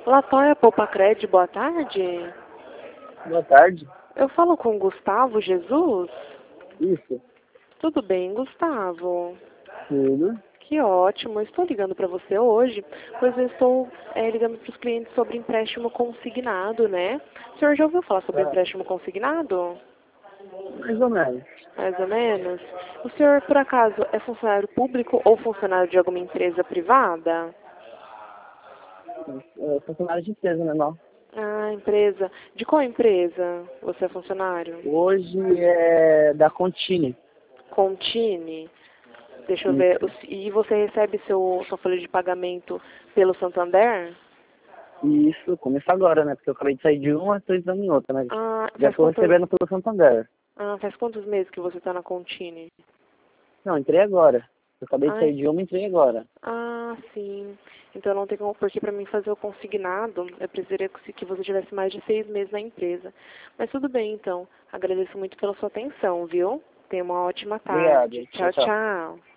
Latoya Poupacred, boa tarde. Boa tarde. Eu falo com Gustavo Jesus? Isso. Tudo bem, Gustavo? Tudo. Que ótimo. Eu estou ligando para você hoje, pois eu estou ligando para os clientes sobre empréstimo consignado, né? O senhor já ouviu falar sobre empréstimo consignado? Mais ou menos. Mais ou menos. O senhor, por acaso, é funcionário público ou funcionário de alguma empresa privada? Funcionário de empresa normal. Ah, empresa. De qual empresa você é funcionário? Hoje é da Contine. Contine. Deixa eu ver. E você recebe sua folha de pagamento pelo Santander? E isso começa agora, né? Porque eu acabei de sair de uma, estou entrando em outra, né? Ah, Já estou recebendo pelo Santander. faz quantos meses que você está na Contine? Não, entrei agora. Eu acabei de Ai, sair de uma, entrei agora. sim. Então não tem como, porque para mim fazer o consignado, eu precisaria que você tivesse mais de 6 meses na empresa. Mas tudo bem, então. Agradeço muito pela sua atenção, viu? Tenha uma ótima Obrigado. tarde. Tchau, Tchau, tchau. tchau.